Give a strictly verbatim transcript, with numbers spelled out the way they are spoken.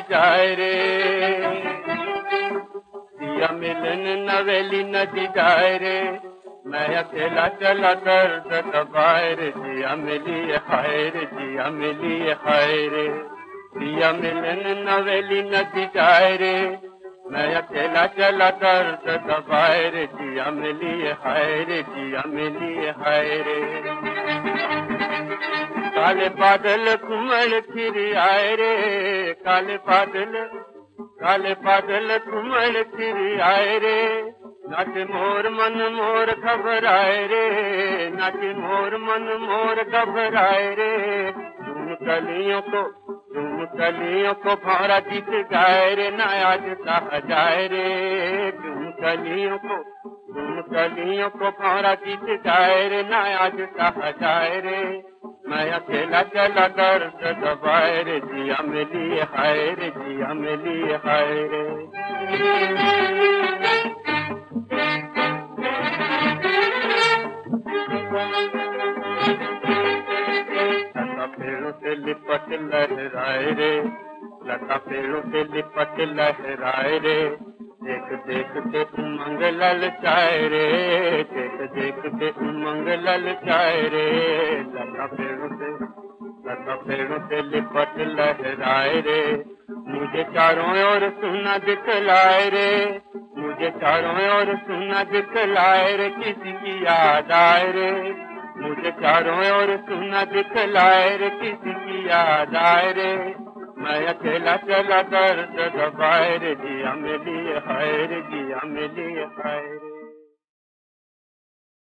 जाए रे, दिया मिलन नवेली नदी जाए रे, मैं अकेला चला दर्द दबाए रे, जिया मिली हाय रे, जिया मिली हाय रे, दिया मिलन नवेली नदी जाए रे, मैं अकेला चला दर्द दबाए रे, जिया मिली हाय रे, जिया मिली हाय रे। काले बादल घुमड़ फिर आए रे, काले बादल काले बादल घुमड़ फिर आए रे, नाचे मोर मन मोर घबराए रे, नाचे मोर मन मोर घबराए रे, तुम कलियों को तुम कलियों को भौरा जीत गाए रे, ना आज कहा जाए रे, तुम कलियों को तुम कलियों को भौरा जीत गाए रे, ना आज कहा जाए रे, मैं अकेला चला दर्द दबाए रे, जिया मिली हाय रे, जिया मिली हाय रे। लता पेड़ों से लिपट लहराए रे, लता पेड़ों से लिपट लहराए रे, देख देख के उमंग ललचाए रे, देख देख के उमंग ललचाए रे, लता पेड़ों से लता पेड़ों से लिपट लहराए रे, मुझे चारों ओर सुना दिखलाए रे, मुझे चारों ओर सुना दिखलाए रे, किसी की याद आए रे, मुझे चारों ओर सुना दिखलाए रे, किसी की याद आए रे, मैं अकेला चला दर्द दबाए रे, जिया मिली हाय रे, जिया मिली हाय रे।